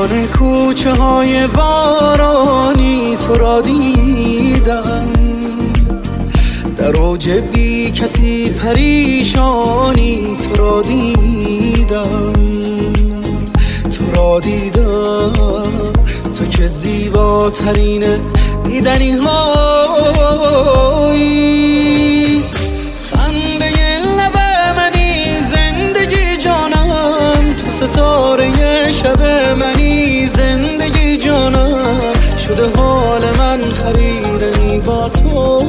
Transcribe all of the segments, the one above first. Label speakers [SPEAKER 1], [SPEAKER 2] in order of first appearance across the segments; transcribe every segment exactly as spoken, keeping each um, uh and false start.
[SPEAKER 1] میان کوچه های بارانی تو را دیدم، در اوج بی کسی پریشانی تو را دیدم، تو را دیدم، تو که زیباترین دیدنی هایی. خنده لب منی زندگی جانم، تو ستاره شب منی زندگی جانم، شده حال من خریدنی با تو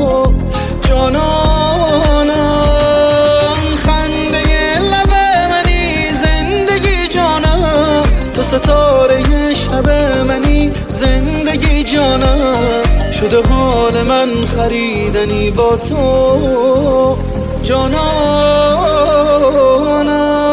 [SPEAKER 1] جانانم. خنده لب منی زندگی جانم، تو ستاره شب منی زندگی جانم، شده حال من خریدنی با تو جانانم.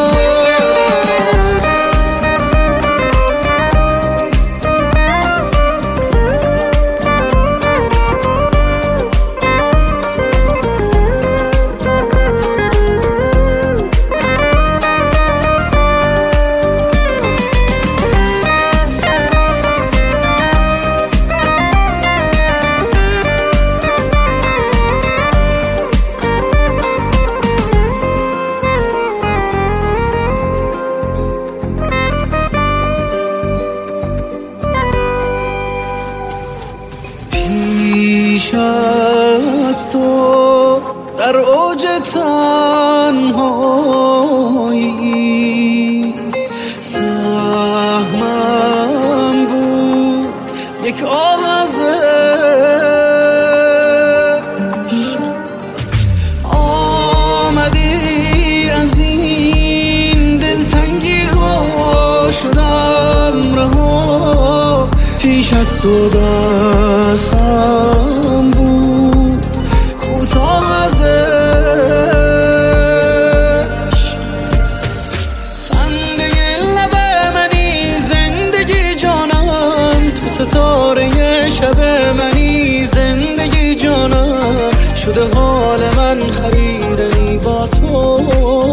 [SPEAKER 1] پیش از تو در اوج تنهایی سهمم بود یک آه از عشق، آمدی از این دلتنگی ها شدم رها. پیش از تو دستم بود کوتاه از عشق، خنده لب منی زندگی جانم، تو ستاره شب منی زندگی جانم، شده حال من خریدنی با تو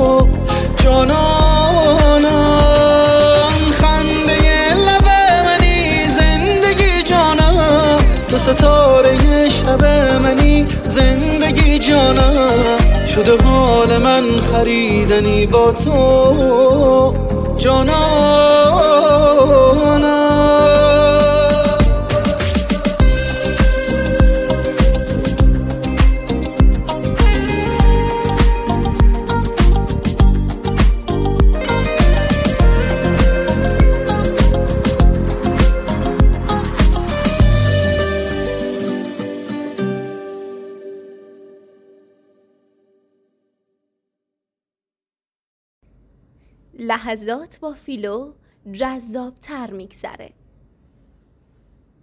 [SPEAKER 1] جانانم. تو ستاره شب منی زندگی جانم، شده حال من خریدنی با تو جانانم.
[SPEAKER 2] لحظات با فیلو جذاب‌تر میگذره.